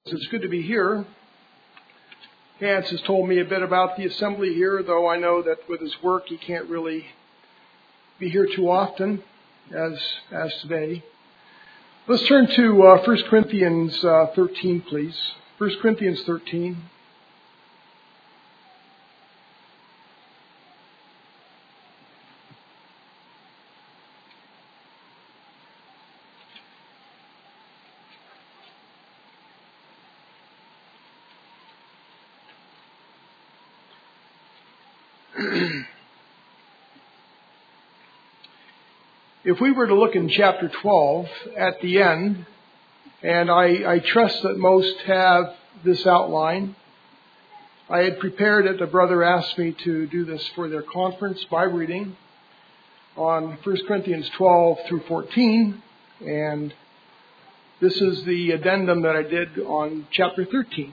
It's good to be here. Hans has told me a bit about the assembly here, though I know that with his work he can't really be here too often as today. Let's turn to 1 Corinthians 13, please. 1 Corinthians 13. If we were to look in chapter 12 at the end, and I trust that most have this outline. I had prepared it. A brother asked me to do this for their conference by reading on 1 Corinthians 12 through 14, and this is the addendum that I did on chapter 13.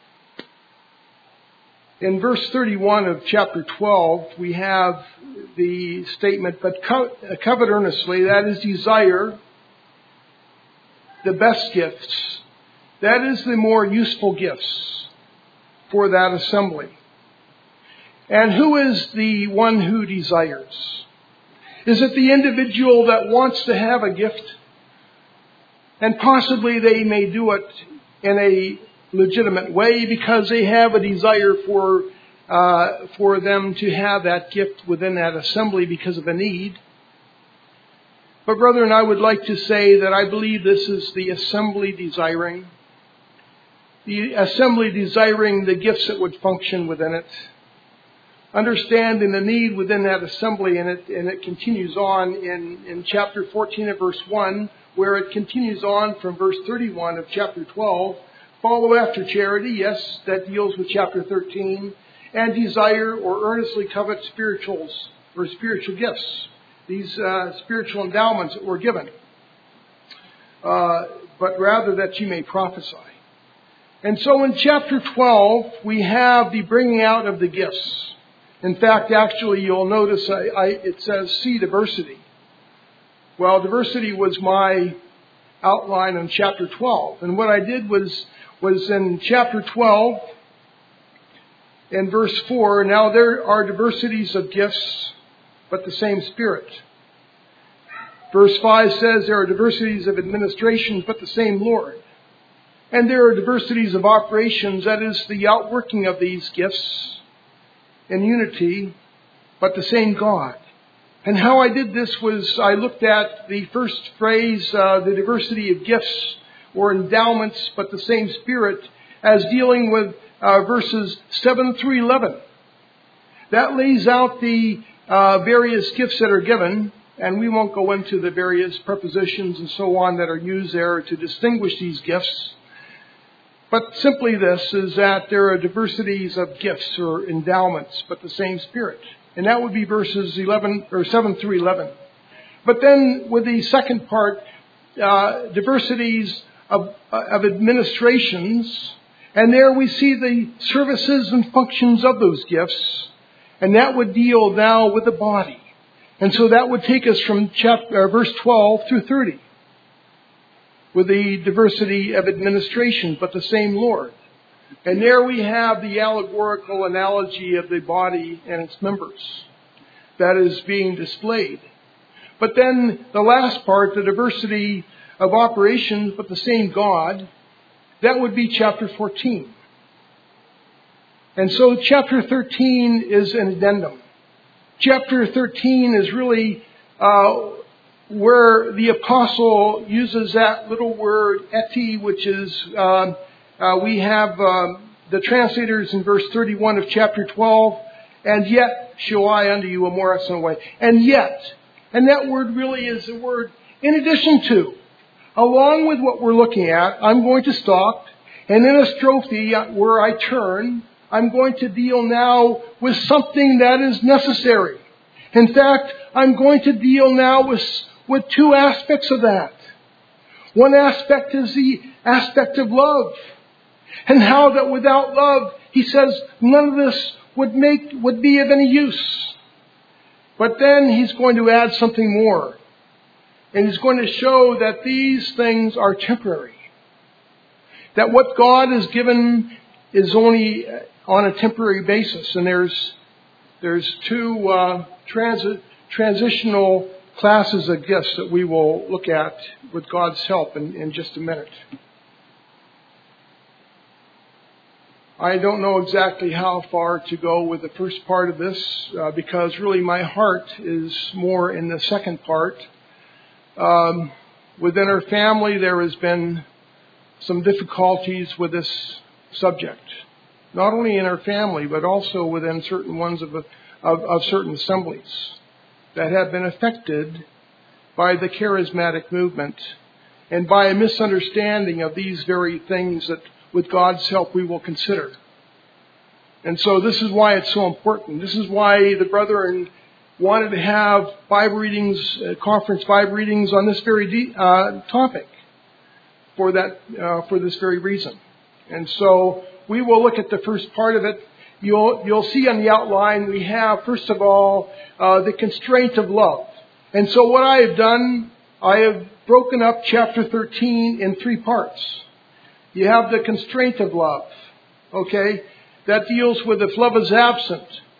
In verse 31 of chapter 12, we have the statement, "But covet earnestly," that is, desire the best gifts. That is the more useful gifts for that assembly. And who is the one who desires? Is it the individual that wants to have a gift? And possibly they may do it in a legitimate way because they have a desire for them to have that gift within that assembly because of a need. But brethren, I would like to say that I believe this is the assembly desiring. The assembly desiring the gifts that would function within it. Understanding the need within that assembly, and it continues on in chapter 14 of verse 1, where it continues on from verse 31 of chapter 12. Follow after charity, yes, that deals with chapter 13, and desire or earnestly covet spirituals or spiritual gifts, these spiritual endowments that were given, but rather that you may prophesy. And so in chapter 12, we have the bringing out of the gifts. In fact, actually, you'll notice it says, see diversity. Well, diversity was my outline on chapter 12. And what I did was in chapter 12, in verse 4, now there are diversities of gifts, but the same Spirit. Verse 5 says there are diversities of administrations, but the same Lord. And there are diversities of operations, that is the outworking of these gifts in unity, but the same God. And how I did this was I looked at the first phrase, the diversity of gifts or endowments, but the same Spirit, as dealing with verses 7 through 11. That lays out the various gifts that are given, and we won't go into the various prepositions and so on that are used there to distinguish these gifts. But simply this is that there are diversities of gifts or endowments, but the same Spirit. And that would be verses 11 or 7 through 11. But then with the second part, diversities of administrations, and there we see the services and functions of those gifts, and that would deal now with the body. And so that would take us from verse 12 through 30, with the diversity of administration, but the same Lord. And there we have the allegorical analogy of the body and its members that is being displayed. But then the last part, the diversity of operations, but the same God, that would be chapter 14. And so chapter 13 is an addendum. Chapter 13 is really where the apostle uses that little word eti, which is, we have the translators in verse 31 of chapter 12, and yet show I unto you a more excellent way. And yet. And that word really is the word in addition to. Along with what we're looking at, I'm going to stop, and in a strophe where I turn, I'm going to deal now with something that is necessary. In fact, I'm going to deal now with two aspects of that. One aspect is the aspect of love. And how that without love, he says, none of this would be of any use. But then he's going to add something more. And he's going to show that these things are temporary. that what God has given is only on a temporary basis. And there's two transitional classes of gifts that we will look at with God's help in just a minute. I don't know exactly how far to go with the first part of this because really my heart is more in the second part. Within our family there has been some difficulties with this subject. Not only in our family but also within certain ones of certain assemblies that have been affected by the charismatic movement and by a misunderstanding of these very things that with God's help we will consider. And so this is why it's so important. This is why the brethren wanted to have Bible readings, conference Bible readings on this very topic for this very reason. And so we will look at the first part of it. You'll see on the outline we have, first of all, the constraint of love. And so what I have done, I have broken up chapter 13 in 3 parts. You have the constraint of love, okay? That deals with if love is absent,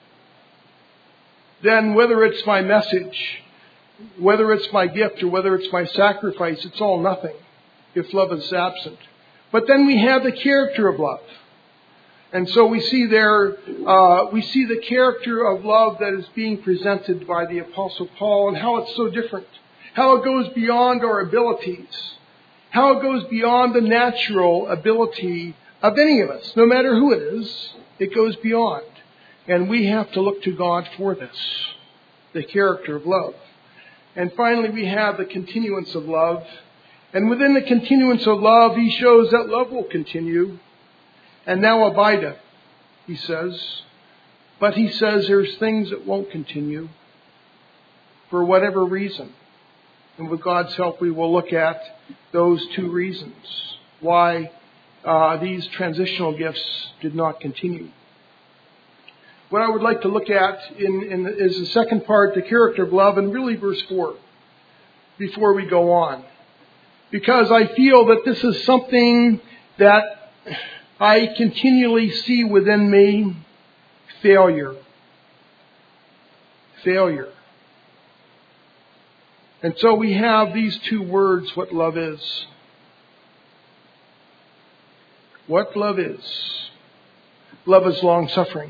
then whether it's my message, whether it's my gift, or whether it's my sacrifice, it's all nothing if love is absent. But then we have the character of love. And so we see there, we see the character of love that is being presented by the Apostle Paul and how it's so different. How it goes beyond our abilities. How it goes beyond the natural ability of any of us. No matter who it is, it goes beyond. And we have to look to God for this. The character of love. And finally we have the continuance of love. And within the continuance of love, he shows that love will continue. And now abideth, he says. But he says there's things that won't continue for whatever reason. And with God's help, we will look at those 2 reasons why these transitional gifts did not continue. What I would like to look at is the second part, the character of love, and really verse 4, before we go on. Because I feel that this is something that I continually see within me, failure. Failure. And so we have these 2 words, what love is. What love is. Love is long-suffering.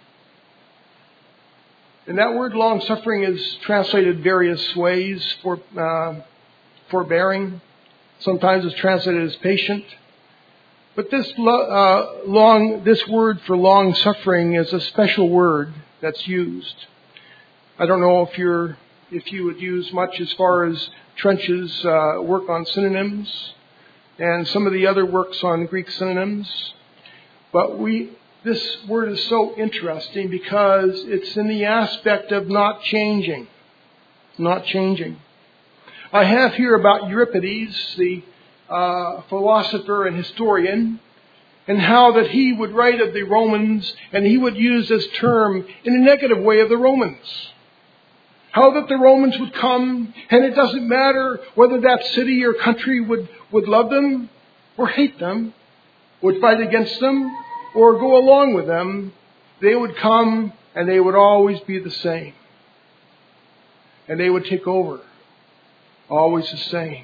And that word long-suffering is translated various ways, forbearing. Sometimes it's translated as patient. But this word for long-suffering is a special word that's used. I don't know if you would use much as far as Trench's work on synonyms and some of the other works on Greek synonyms. But this word is so interesting because it's in the aspect of not changing. Not changing. I have here about Euripides, the philosopher and historian, and how that he would write of the Romans and he would use this term in a negative way of the Romans. How that the Romans would come, and it doesn't matter whether that city or country would love them or hate them, would fight against them or go along with them. They would come and they would always be the same. And they would take over. Always the same.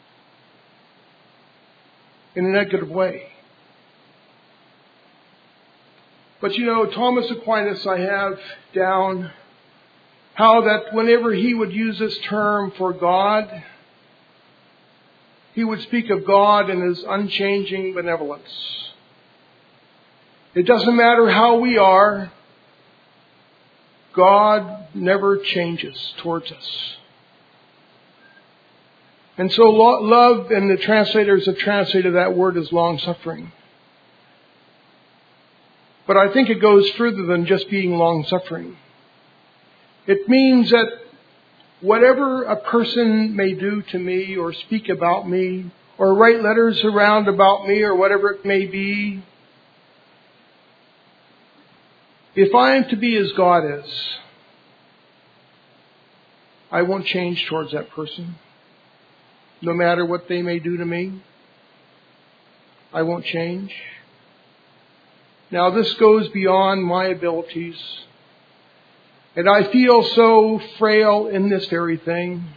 In a negative way. But Thomas Aquinas I have down how that whenever he would use this term for God, he would speak of God in his unchanging benevolence. It doesn't matter how we are, God never changes towards us. And so love, and the translators have translated that word as long-suffering. But I think it goes further than just being long-suffering. It means that whatever a person may do to me or speak about me or write letters around about me or whatever it may be, if I am to be as God is, I won't change towards that person, no matter what they may do to me. I won't change. Now this goes beyond my abilities. And I feel so frail in this very thing.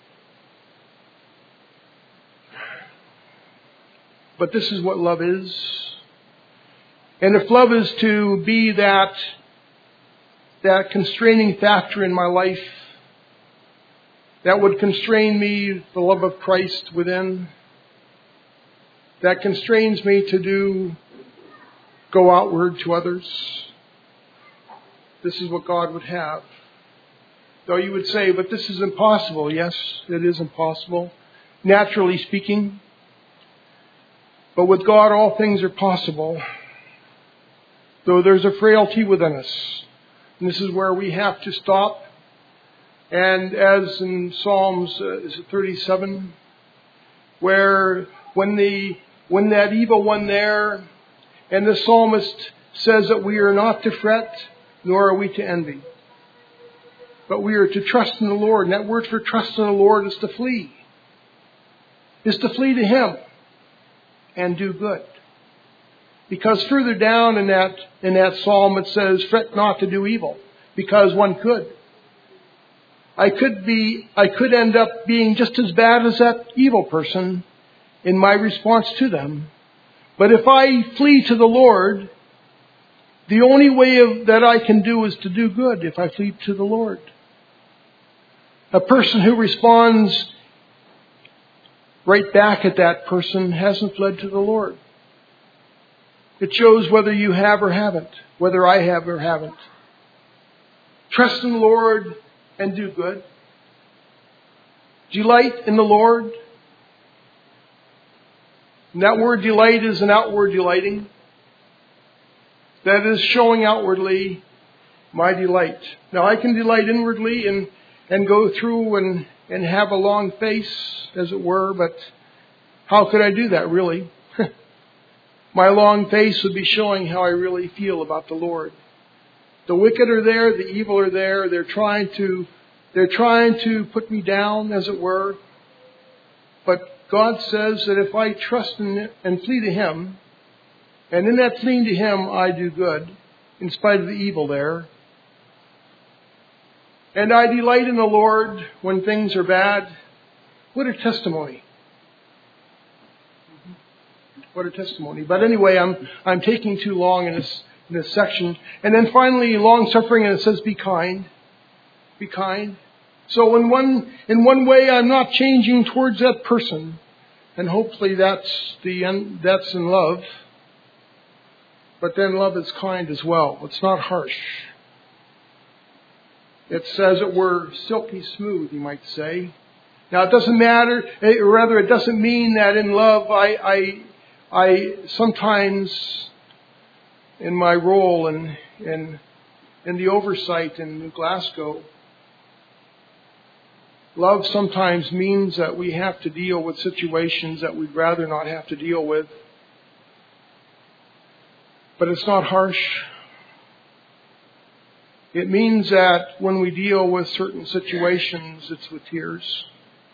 But this is what love is. And if love is to be that constraining factor in my life, that would constrain me, the love of Christ within, that constrains me to go outward to others, this is what God would have. Though you would say, but this is impossible. Yes, it is impossible, naturally speaking. But with God, all things are possible. Though there's a frailty within us. And this is where we have to stop. And as in Psalms, is it 37? Where when that evil one there, and the psalmist says that we are not to fret, nor are we to envy. But we are to trust in the Lord. And that word for trust in the Lord is to flee. Is to flee to Him and do good. Because further down in that psalm it says, fret not to do evil, because one could. I could end up being just as bad as that evil person in my response to them. But if I flee to the Lord, the only way that I can do is to do good if I flee to the Lord. A person who responds right back at that person hasn't fled to the Lord. It shows whether you have or haven't, whether I have or haven't. Trust in the Lord and do good. Delight in the Lord. And that word delight is an outward delighting. That is showing outwardly my delight. Now I can delight inwardly and go through and have a long face, as it were, but how could I do that really? My long face would be showing how I really feel about the Lord. The wicked are there, the evil are there. They're trying to put me down, as it were. But God says that if I trust in and flee to Him, and in that fleeing to Him I do good, in spite of the evil there. And I delight in the Lord when things are bad. What a testimony. What a testimony. But anyway, I'm taking too long in this section. And then finally, long suffering, and it says be kind. Be kind. So in one way I'm not changing towards that person. And hopefully that's in love. But then love is kind as well. It's not harsh. It's, as it were, silky smooth, you might say. Now it doesn't matter, rather it doesn't mean that in love I sometimes, in my role in the oversight in Glasgow, love sometimes means that we have to deal with situations that we'd rather not have to deal with. But it's not harsh. It means that when we deal with certain situations, it's with tears.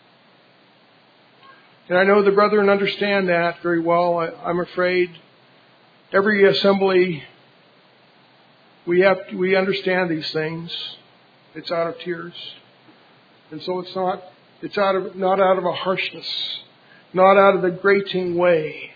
And I know the brethren understand that very well. I'm afraid every assembly we understand these things. It's out of tears. And so it's not out of a harshness, not out of a grating way.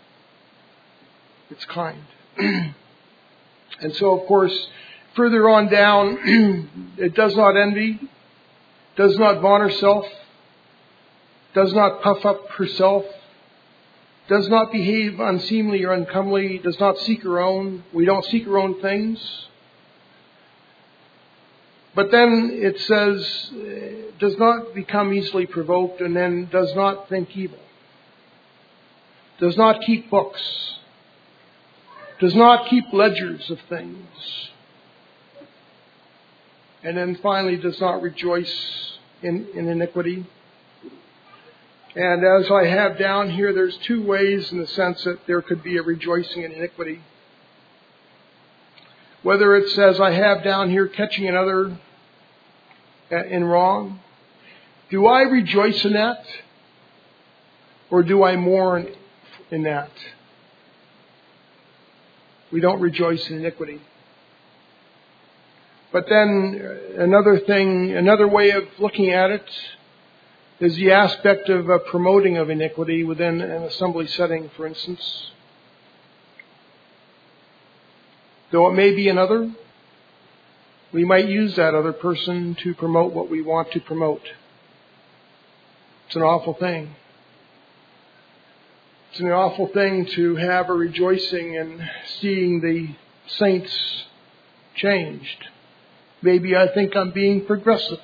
It's kind. And so, of course, further on down, it does not envy, does not vaunt herself, does not puff up herself, does not behave unseemly or uncomely, does not seek her own. We don't seek our own things. But then it says, does not become easily provoked, and then does not think evil. Does not keep books. Does not keep ledgers of things. And then finally does not rejoice in iniquity. And as I have down here, there's two ways in the sense that there could be a rejoicing in iniquity. Whether it says I have down here catching another in wrong. Do I rejoice in that? Or do I mourn in that? We don't rejoice in iniquity. But then another way of looking at it is the aspect of promoting of iniquity within an assembly setting, for instance. Though it may be another, we might use that other person to promote what we want to promote. It's an awful thing. It's an awful thing to have a rejoicing in seeing the saints changed. Maybe I think I'm being progressive.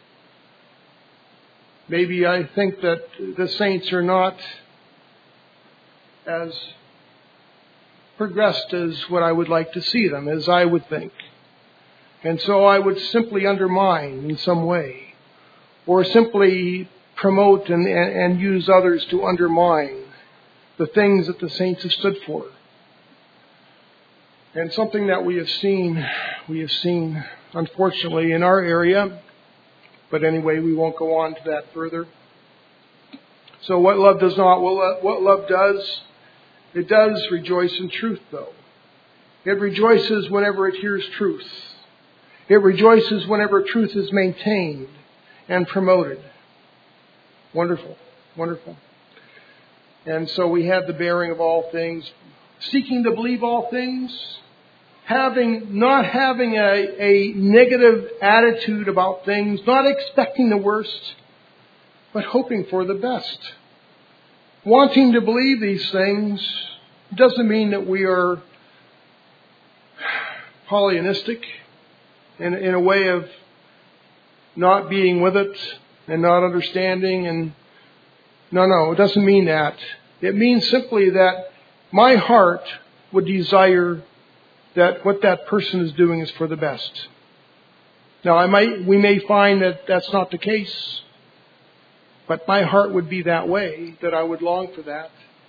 Maybe I think that the saints are not as progressed as what I would like to see them, as I would think. And so I would simply undermine in some way, or simply promote and use others to undermine the things that the saints have stood for. And something that we have seen unfortunately in our area, but anyway, we won't go on to that further. So what love does not, what love does, it does rejoice in truth though. It rejoices whenever it hears truth. It rejoices whenever truth is maintained and promoted. Wonderful, wonderful. And so we have the bearing of all things, seeking to believe all things, not having a negative attitude about things, not expecting the worst, but hoping for the best. Wanting to believe these things doesn't mean that we are Pollyannistic in a way of not being with it and not understanding. And no, it doesn't mean that. It means simply that my heart would desire that what that person is doing is for the best. Now, we may find that that's not the case, but my heart would be that way, that I would long for that.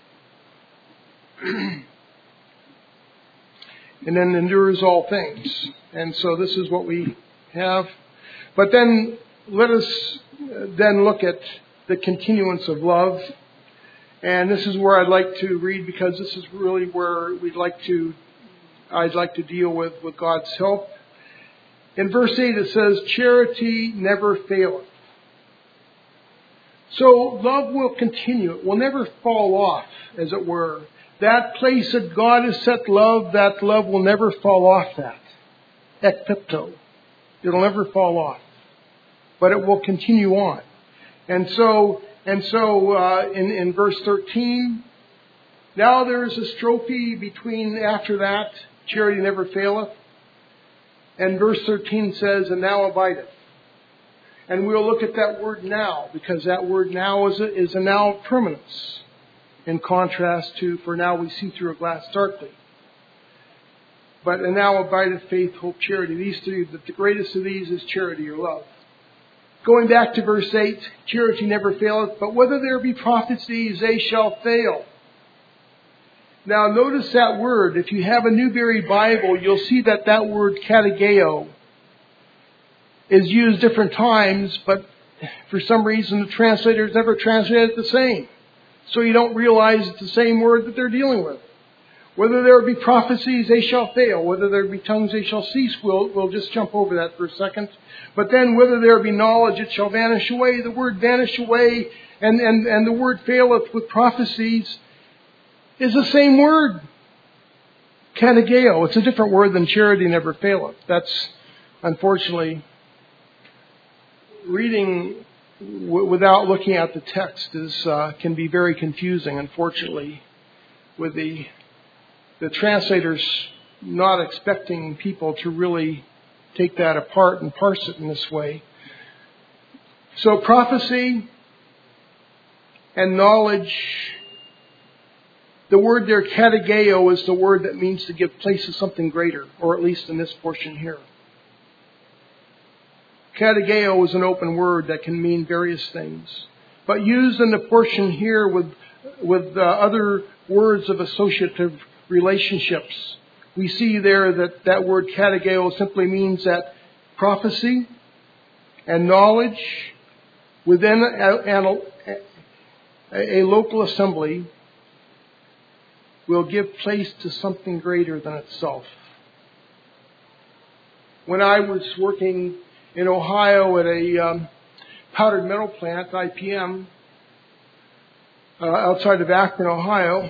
And then endures all things. And so this is what we have. But then let us then look at the continuance of love. And this is where I'd like to read, because this is really where I'd like to deal with God's help. In verse 8 it says, charity never faileth. So love will continue. It will never fall off, as it were. That place that God has set love, that love will never fall off that. Ekpipto. It'll never fall off. But it will continue on. And so in verse 13, now there is a strophe between after that, charity never faileth. And verse 13 says, and now abideth. And we'll look at that word now, because that word now is a now of permanence, in contrast to, for now we see through a glass darkly. But and now abideth faith, hope, charity. These three, the greatest of these is charity or love. Going back to verse 8, charity never faileth, but whether there be prophecies, they shall fail. Now notice that word. If you have a Newberry Bible, you'll see that word kategeo is used different times, but for some reason the translators never translated it the same. So you don't realize it's the same word that they're dealing with. Whether there be prophecies, they shall fail. Whether there be tongues, they shall cease. We'll just jump over that for a second. But then whether there be knowledge, it shall vanish away. The word vanish away and the word faileth with prophecies is the same word. Kategeo. It's a different word than charity never faileth. That's, unfortunately, reading without looking at the text can be very confusing, unfortunately, with the translators not expecting people to really take that apart and parse it in this way. So prophecy and knowledge, the word there, kategeo, is the word that means to give place to something greater, or at least in this portion here. Kategeo is an open word that can mean various things, but used in the portion here with other words of associative relationships. We see there that word kategeo simply means that prophecy and knowledge within a local assembly will give place to something greater than itself. When I was working in Ohio at a powdered metal plant, IPM, outside of Akron, Ohio,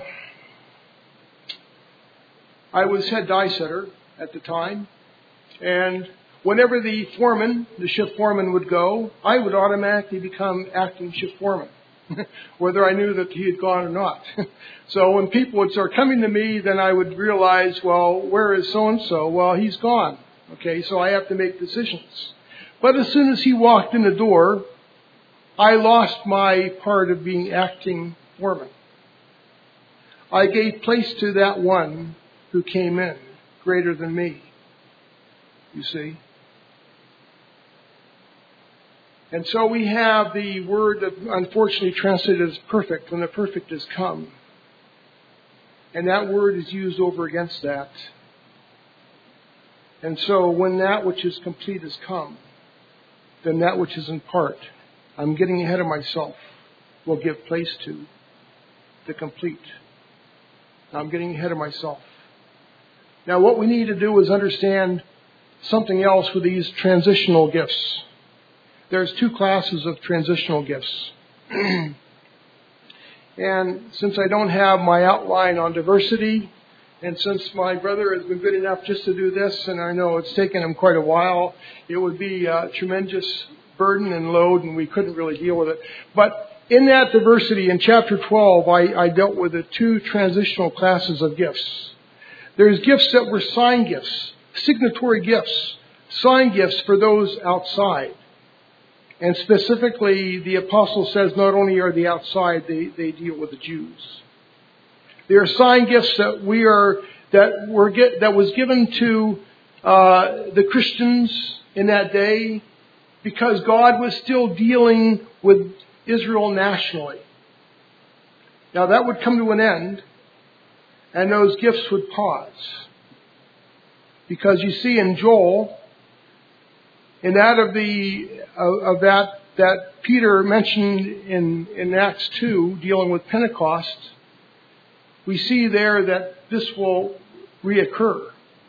I was head die setter at the time, and whenever the foreman, the shift foreman, would go, I would automatically become acting shift foreman, whether I knew that he had gone or not. So when people would start coming to me, then I would realize, well, where is so-and-so? Well, he's gone. Okay, so I have to make decisions. But as soon as he walked in the door, I lost my part of being acting foreman. I gave place to that one who came in, greater than me. You see? And so we have the word that unfortunately translated as perfect, when the perfect has come. And that word is used over against that. And so when that which is complete has come, then that which is in part, I'm getting ahead of myself, will give place to the complete. I'm getting ahead of myself. Now what we need to do is understand something else with these transitional gifts. There's two classes of transitional gifts. And since I don't have my outline on diversity, and since my brother has been good enough just to do this, and I know it's taken him quite a while, it would be a tremendous burden and load, and we couldn't really deal with it. But in that diversity, in chapter 12, I dealt with the two transitional classes of gifts. There's gifts that were sign gifts, signatory gifts, sign gifts for those outside. And specifically, the apostle says not only are they outside, they deal with the Jews. There are sign gifts that was given to the Christians in that day because God was still dealing with Israel nationally. Now that would come to an end, and those gifts would pause. Because you see in Joel, in that that Peter mentioned in Acts 2, dealing with Pentecost, we see there that this will reoccur.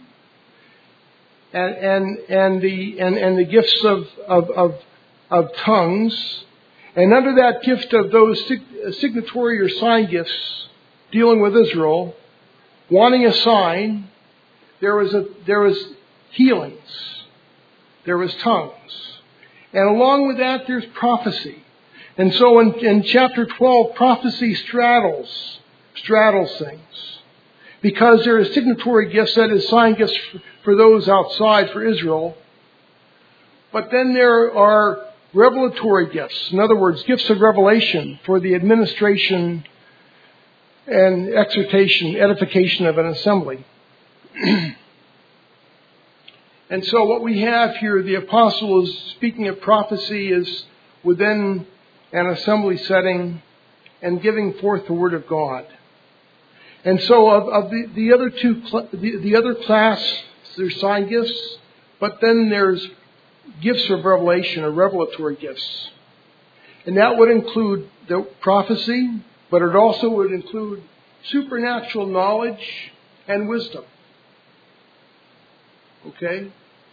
And the gifts of tongues, and under that gift of those signatory or sign gifts dealing with Israel, wanting a sign, there was healings, there was tongues, and along with that there's prophecy. And so in chapter 12, prophecy straddles things, because there is signatory gifts, that is sign gifts for those outside, for Israel. But then there are revelatory gifts. In other words, gifts of revelation for the administration and exhortation, edification of an assembly. And so what we have here, the apostle is speaking of prophecy is within an assembly setting and giving forth the word of God. And so of the other two, the other class, there's sign gifts, but then there's gifts of revelation or revelatory gifts. And that would include the prophecy, but it also would include supernatural knowledge and wisdom. Okay?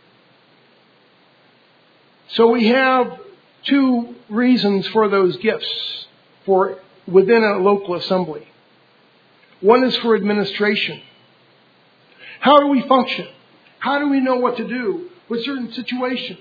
So we have two reasons for those gifts for within a local assembly. One is for administration. How do we function? How do we know what to do with certain situations?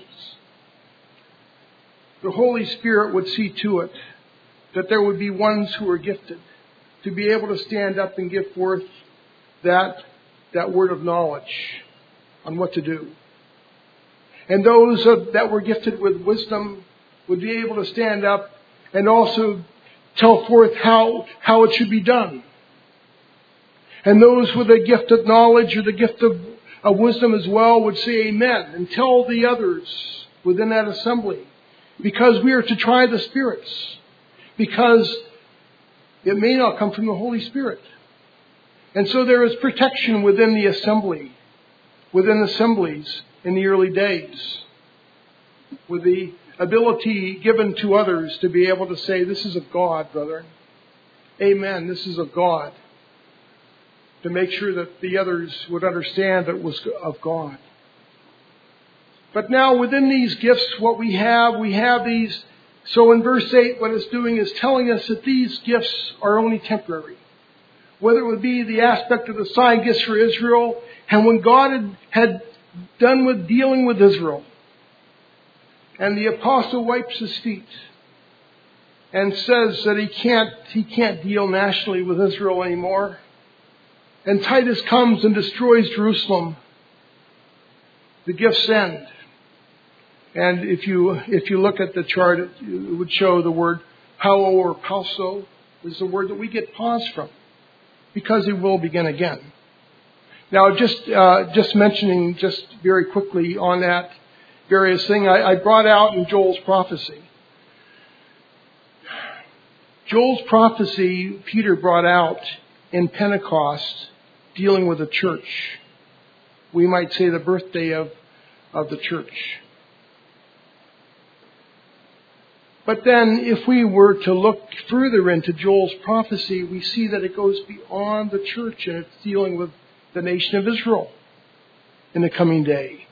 The Holy Spirit would see to it that there would be ones who are gifted to be able to stand up and give forth that word of knowledge on what to do. And those that were gifted with wisdom would be able to stand up and also tell forth how it should be done. And those with the gift of knowledge or the gift of wisdom as well would say amen and tell the others within that assembly. Because we are to try the spirits. Because it may not come from the Holy Spirit. And so there is protection within the assembly, within assemblies in the early days, with the ability given to others to be able to say, this is of God, brethren. Amen, this is of God. to make sure that the others would understand that it was of God. But now within these gifts, what we have these. So in verse 8, what it's doing is telling us that these gifts are only temporary. Whether it would be the aspect of the sign gifts for Israel, and when God had done with dealing with Israel, and the apostle wipes his feet and says that he can't deal nationally with Israel anymore, and Titus comes and destroys Jerusalem, the gifts end. And if you look at the chart, it would show the word pauo or pauso is the word that we get pause from, because it will begin again. Now, just mentioning just very quickly on that various thing, I brought out in Joel's prophecy. Joel's prophecy, Peter brought out in Pentecost, dealing with the church. We might say the birthday of the church. But then, if we were to look further into Joel's prophecy, we see that it goes beyond the church, and it's dealing with the nation of Israel in the coming day.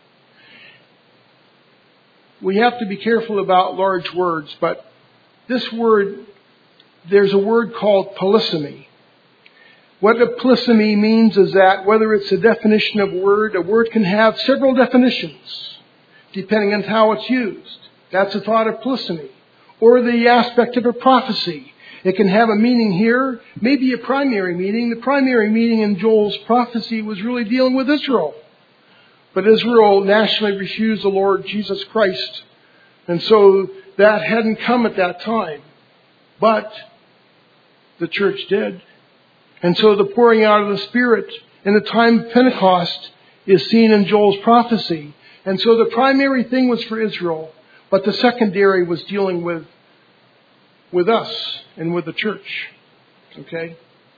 We have to be careful about large words, but this word, there's a word called polysemy. What a polysemy means is that whether it's a definition of a word can have several definitions, depending on how it's used. That's a thought of polysemy. Or the aspect of a prophecy. It can have a meaning here, maybe a primary meaning. The primary meaning in Joel's prophecy was really dealing with Israel. But Israel nationally refused the Lord Jesus Christ. And so that hadn't come at that time. But the church did. And so the pouring out of the Spirit in the time of Pentecost is seen in Joel's prophecy. And so the primary thing was for Israel. But the secondary was dealing with us and with the church. Okay?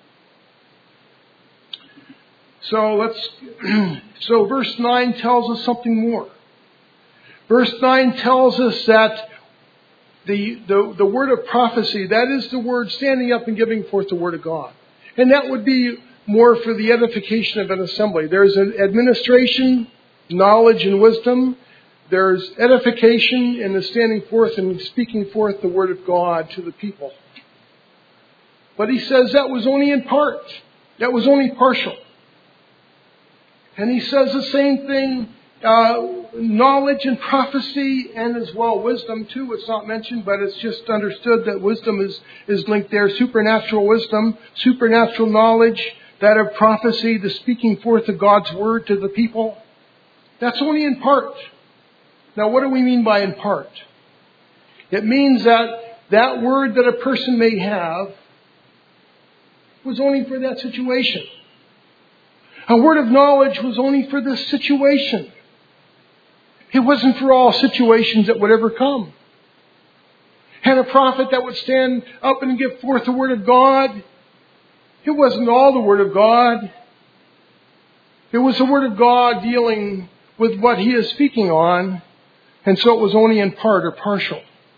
So verse 9 tells us something more. Verse 9 tells us that the word of prophecy, that is the word standing up and giving forth the word of God. And that would be more for the edification of an assembly. There's an administration, knowledge, and wisdom. There's edification in the standing forth and speaking forth the word of God to the people. But he says that was only in part. That was only partial. And he says the same thing, knowledge and prophecy, and as well wisdom too. It's not mentioned, but it's just understood that wisdom is linked there. Supernatural wisdom, supernatural knowledge, that of prophecy, the speaking forth of God's word to the people. That's only in part. Now, what do we mean by in part? It means that word that a person may have was only for that situation. A word of knowledge was only for this situation. It wasn't for all situations that would ever come. And a prophet that would stand up and give forth the word of God, it wasn't all the word of God. It was the word of God dealing with what he is speaking on. And so it was only in part or partial.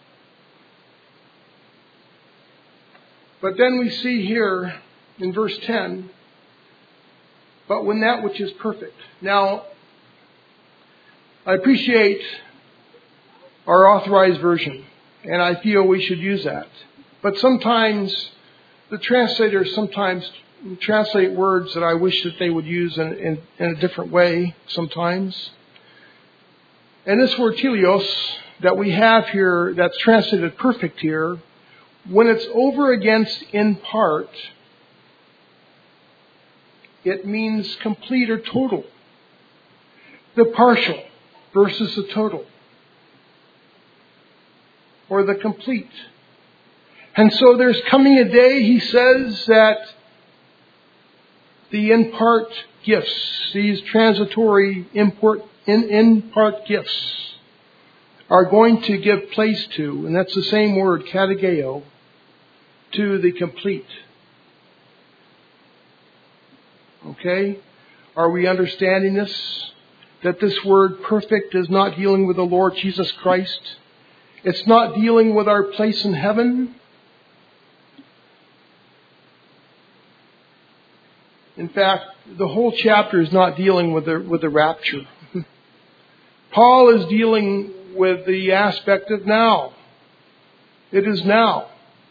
But then we see here in verse 10, but when that which is perfect. Now, I appreciate our authorized version, and I feel we should use that. But sometimes the translators translate words that I wish that they would use in a different way sometimes. And this word teleos that we have here, that's translated perfect here, when it's over against in part, it means complete or total. The partial versus the total. Or the complete. And so there's coming a day, he says, that the in part gifts, these transitory in part gifts, are going to give place to, and that's the same word, kategeo, to the complete. Okay? Are we understanding this? That this word perfect is not dealing with the Lord Jesus Christ. It's not dealing with our place in heaven. In fact, the whole chapter is not dealing with the rapture. Paul is dealing with the aspect of now. It is now.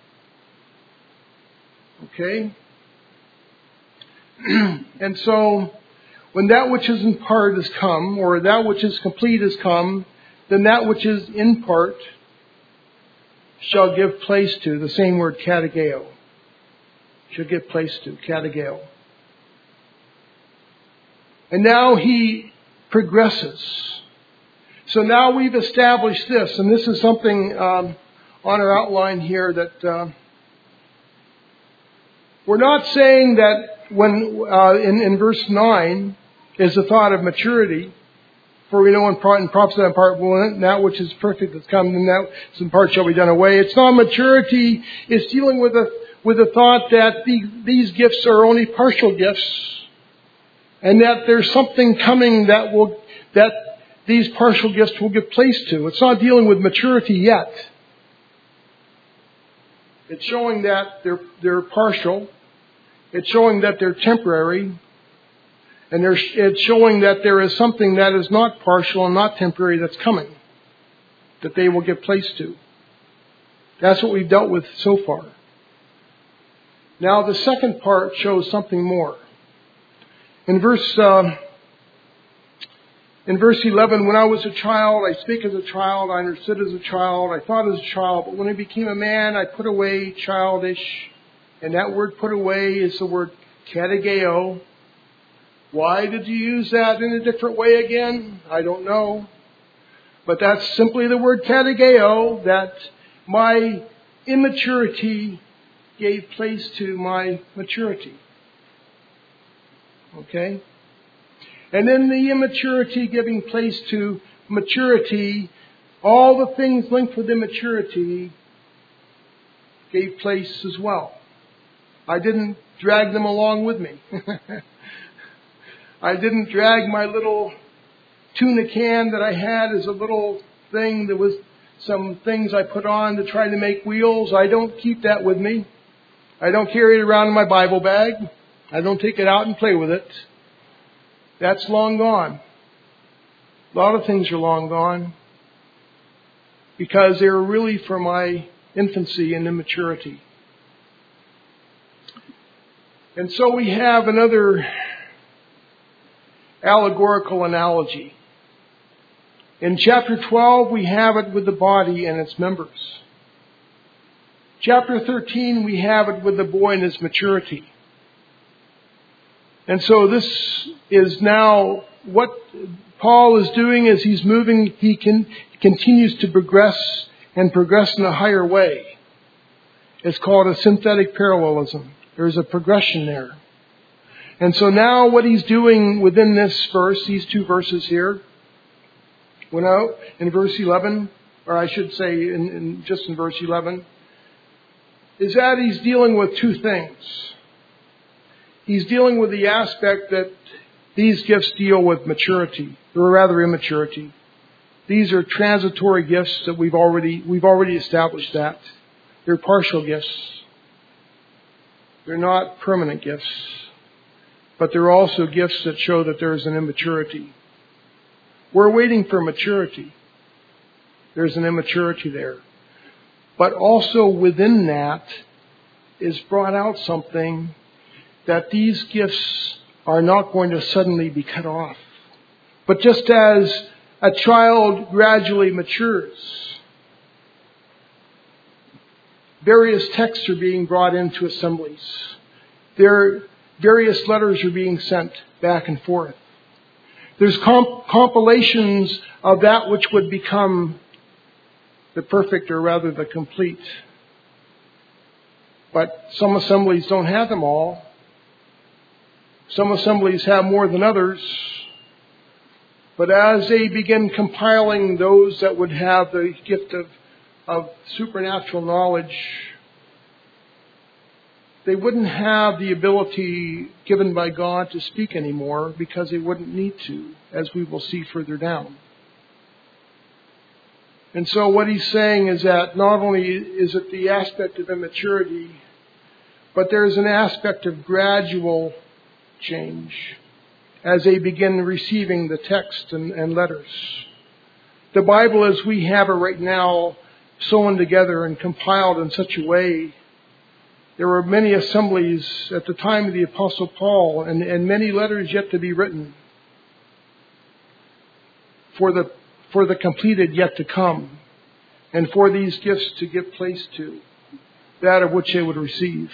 Okay? And so, when that which is in part has come, or that which is complete has come, then that which is in part shall give place to, the same word, kategeo. Shall give place to, kategeo. And now he progresses. So now we've established this, and this is something on our outline here that we're not saying that when in verse 9 is the thought of maturity, for we know in prophecy in part, well, that which is perfect has come, and that which is in part shall be done away. It's not maturity. It's dealing with the thought that these gifts are only partial gifts, and that there's something coming that these partial gifts will give place to. It's not dealing with maturity yet. It's showing that they're partial. It's showing that they're temporary. And it's showing that there is something that is not partial and not temporary that's coming, that they will give place to. That's what we've dealt with so far. Now the second part shows something more. In verse 11, when I was a child, I spake as a child, I understood as a child, I thought as a child, but when I became a man, I put away childish. And that word put away is the word kategeo. Why did you use that in a different way again? I don't know. But that's simply the word kategeo, that my immaturity gave place to my maturity. Okay? And in the immaturity giving place to maturity, all the things linked with immaturity gave place as well. I didn't drag them along with me. I didn't drag my little tuna can that I had as a little thing. There was some things I put on to try to make wheels. I don't keep that with me. I don't carry it around in my Bible bag. I don't take it out and play with it. That's long gone. A lot of things are long gone because they were really for my infancy and immaturity. And so we have another allegorical analogy. In chapter 12, we have it with the body and its members. Chapter 13, we have it with the boy and his maturity. And so this is now what Paul is doing is he's moving, he continues to progress and progress in a higher way. It's called a synthetic parallelism. There's a progression there. And so now what he's doing within this verse, these two verses here, in verse 11, or I should say just in verse 11, is that he's dealing with two things. He's dealing with the aspect that these gifts deal with maturity, or rather immaturity. These are transitory gifts that we've already established that. They're partial gifts. They're not permanent gifts. But they're also gifts that show that there is an immaturity. We're waiting for maturity. There's an immaturity there. But also within that is brought out something that these gifts are not going to suddenly be cut off. But just as a child gradually matures, various texts are being brought into assemblies. Various letters are being sent back and forth. There's compilations of that which would become the perfect, or rather the complete. But some assemblies don't have them all. Some assemblies have more than others. But as they begin compiling those that would have the gift of supernatural knowledge, they wouldn't have the ability given by God to speak anymore because they wouldn't need to, as we will see further down. And so what he's saying is that not only is it the aspect of immaturity, but there's an aspect of gradual change as they begin receiving the text and letters. The Bible as we have it right now, sewn together and compiled in such a way, there were many assemblies at the time of the Apostle Paul and many letters yet to be written for the completed yet to come, and for these gifts to give place to, that of which they would receive.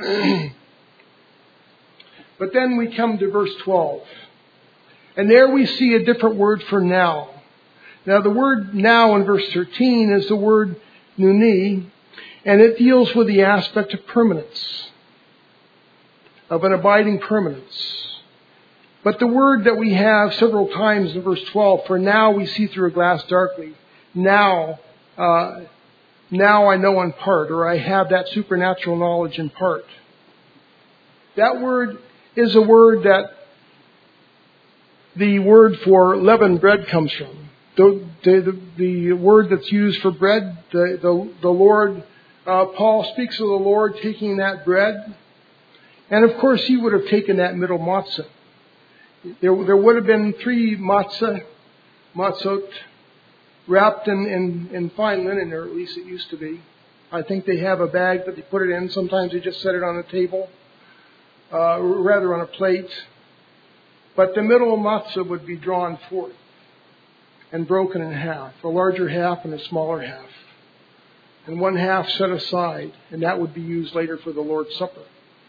But then we come to verse 12. And there we see a different word for now. Now the word now in verse 13 is the word nuni, and it deals with the aspect of permanence, of an abiding permanence. But the word that we have several times in verse 12, for now we see through a glass darkly, now I know in part, or I have that supernatural knowledge in part. That word is a word that the word for leavened bread comes from. The word that's used for bread, the Lord, Paul speaks of the Lord taking that bread. And of course he would have taken that middle matzah. There would have been 3 matzot, wrapped in fine linen, or at least it used to be. I think they have a bag that they put it in. Sometimes they just set it on a table, rather on a plate. But the middle matzah would be drawn forth and broken in half, a larger half and a smaller half. And one half set aside, and that would be used later for the Lord's Supper.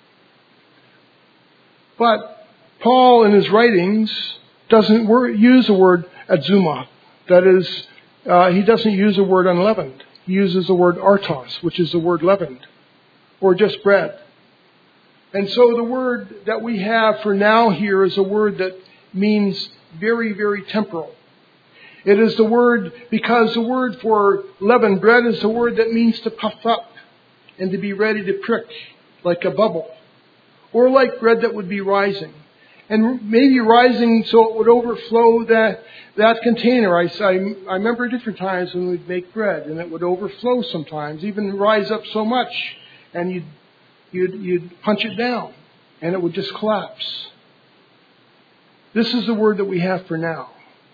But Paul in his writings doesn't use the word adzuma. That is, he doesn't use the word unleavened. He uses the word artos, which is the word leavened, or just bread. And so the word that we have for now here is a word that means very, very temporal. It is the word, because the word for leavened bread is the word that means to puff up and to be ready to prick like a bubble, or like bread that would be rising. And maybe rising so it would overflow that container. I remember different times when we'd make bread and it would overflow sometimes, even rise up so much, and you'd punch it down and it would just collapse. This is the word that we have for now.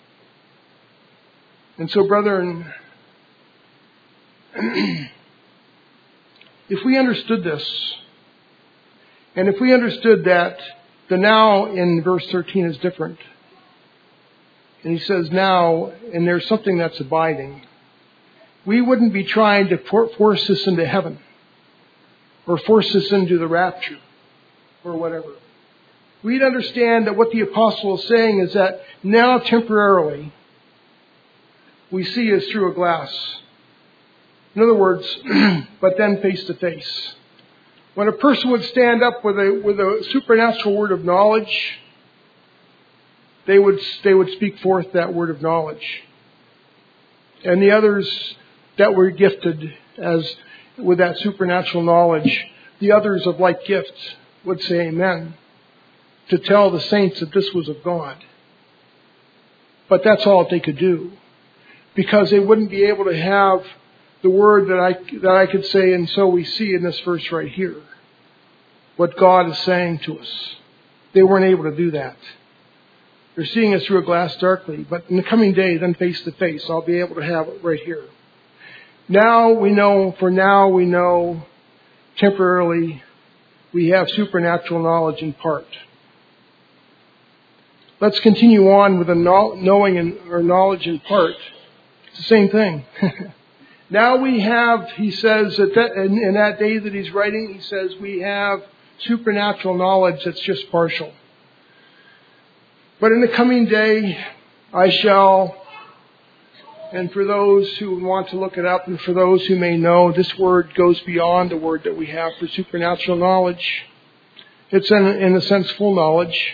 And so, brethren, if we understood this, and if we understood that the now in verse 13 is different, and he says now, and there's something that's abiding, we wouldn't be trying to force this into heaven, or force this into the rapture, or whatever. We'd understand that what the apostle is saying is that now temporarily, we see is through a glass. In other words, but then face to face. When a person would stand up with a supernatural word of knowledge, they would speak forth that word of knowledge. And the others that were gifted as with that supernatural knowledge, the others of like gifts would say amen, to tell the saints that this was of God. But that's all that they could do, because they wouldn't be able to have the word that I could say, and so we see in this verse right here what God is saying to us. They weren't able to do that. They're seeing us through a glass darkly, but in the coming day, then face to face, I'll be able to have it right here. Now we know, temporarily, we have supernatural knowledge in part. Let's continue on with the knowing or knowledge in part. It's the same thing. Now we have, he says, in that day that he's writing, he says we have supernatural knowledge that's just partial. But in the coming day, I shall, and for those who want to look it up and for those who may know, this word goes beyond the word that we have for supernatural knowledge. It's in a sense full knowledge.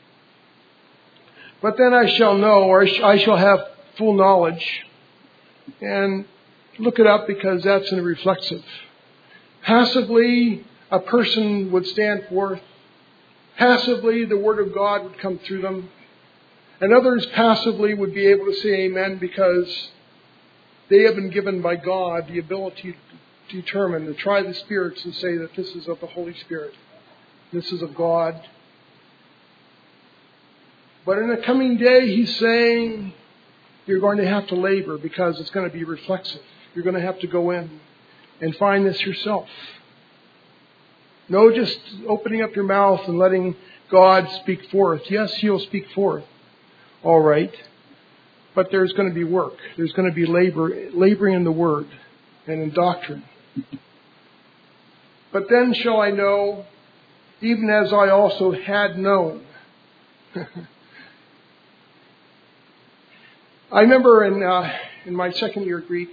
But then I shall know, or I shall have full knowledge. And look it up because that's in a reflexive. Passively, a person would stand forth. Passively, the Word of God would come through them. And others passively would be able to say amen because they have been given by God the ability to determine, to try the spirits and say that this is of the Holy Spirit. This is of God. But in the coming day, he's saying, you're going to have to labor because it's going to be reflexive. You're going to have to go in and find this yourself. No just opening up your mouth and letting God speak forth. Yes, He'll speak forth. All right. But there's going to be work. There's going to be laboring in the Word and in doctrine. But then shall I know, even as I also had known. I remember in my second year Greek,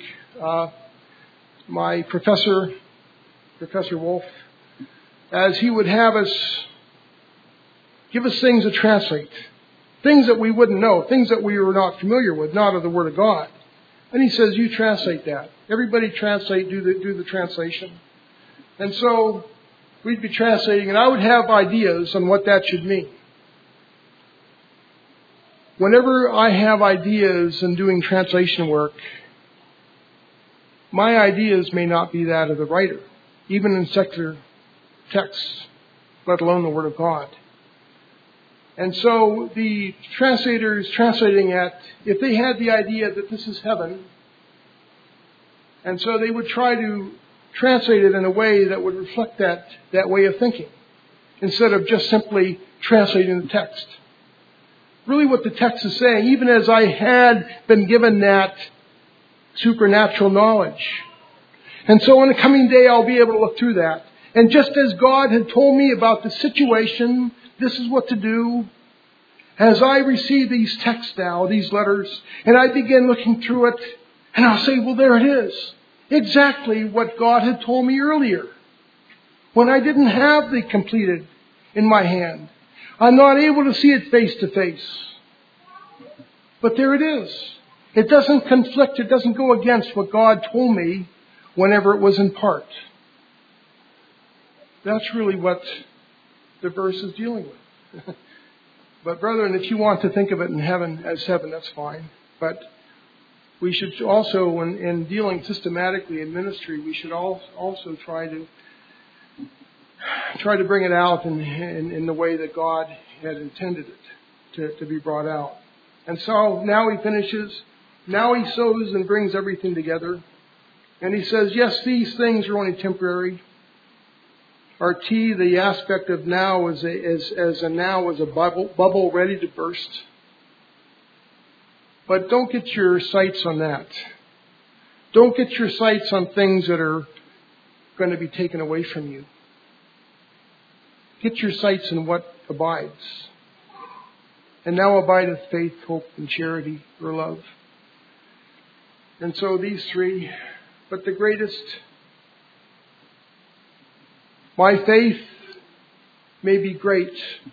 my Professor Wolf, as he would have us give us things to translate, things that we wouldn't know, things that we were not familiar with, not of the Word of God. And he says, you translate that. Everybody translate, do the translation. And so we'd be translating, and I would have ideas on what that should mean. Whenever I have ideas in doing translation work, my ideas may not be that of the writer, even in secular texts, let alone the Word of God. And so the translators translating it, if they had the idea that this is heaven, and so they would try to translate it in a way that would reflect that way of thinking, instead of just simply translating the text. Really what the text is saying, even as I had been given that supernatural knowledge. And so in the coming day, I'll be able to look through that. And just as God had told me about the situation, this is what to do. As I receive these texts now, these letters, and I begin looking through it, and I'll say, well, there it is. Exactly what God had told me earlier, when I didn't have the completed in my hand. I'm not able to see it face to face. But there it is. It doesn't conflict. It doesn't go against what God told me whenever it was in part. That's really what the verse is dealing with. But brethren, if you want to think of it in heaven as heaven, that's fine. But we should also, in dealing systematically in ministry, we should also try to bring it out in the way that God had intended it to be brought out. And so now he finishes. Now he sews and brings everything together. And he says, yes, these things are only temporary. Our T, the aspect of now as a bubble ready to burst. But don't get your sights on that. Don't get your sights on things that are going to be taken away from you. Get your sights on what abides. And now abideth faith, hope, and charity, or love. And so these three, but the greatest, my faith may be great.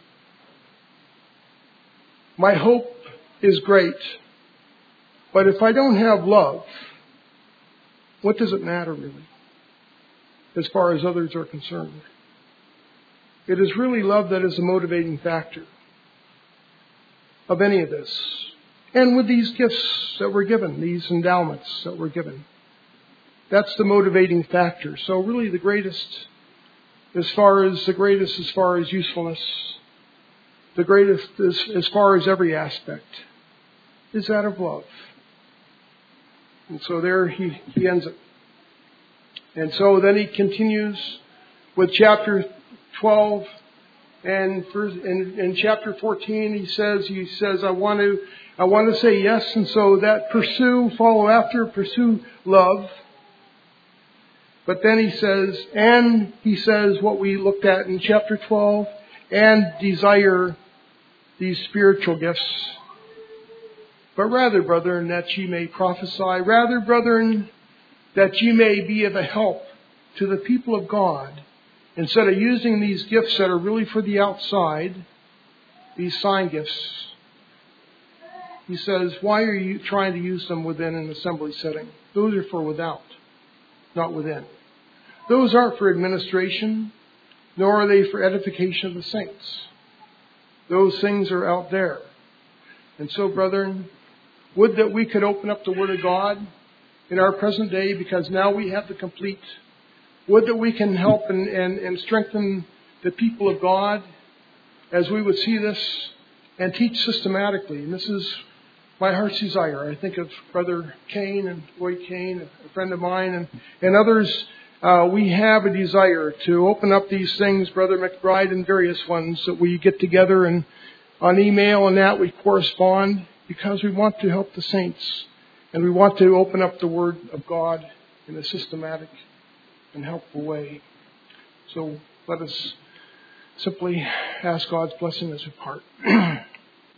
My hope is great. But if I don't have love, what does it matter really, as far as others are concerned? It is really love that is the motivating factor of any of this. And with these gifts that we're given, these endowments that we're given, that's the motivating factor. So really the greatest as far as usefulness, the greatest as far as every aspect, is that of love. And so there he ends it. And so then he continues with chapter 12, and in chapter 14 he says, I want to say yes, and so that follow after, pursue love. But then he says what we looked at in chapter 12, and desire these spiritual gifts. But rather, brethren, that ye may prophesy. Rather, brethren, that ye may be of a help to the people of God. Instead of using these gifts that are really for the outside, these sign gifts, he says, why are you trying to use them within an assembly setting? Those are for without, not within. Those aren't for administration, nor are they for edification of the saints. Those things are out there. And so, brethren, would that we could open up the Word of God in our present day, because now we have the complete. Would that we can help and strengthen the people of God as we would see this and teach systematically. And this is my heart's desire. I think of Brother Kane and Lloyd Kane, a friend of mine, and others. We have a desire to open up these things, Brother McBride and various ones, that we get together and on email and that we correspond, because we want to help the saints. And we want to open up the Word of God in a systematic and helpful way. So let us simply ask God's blessing as we part.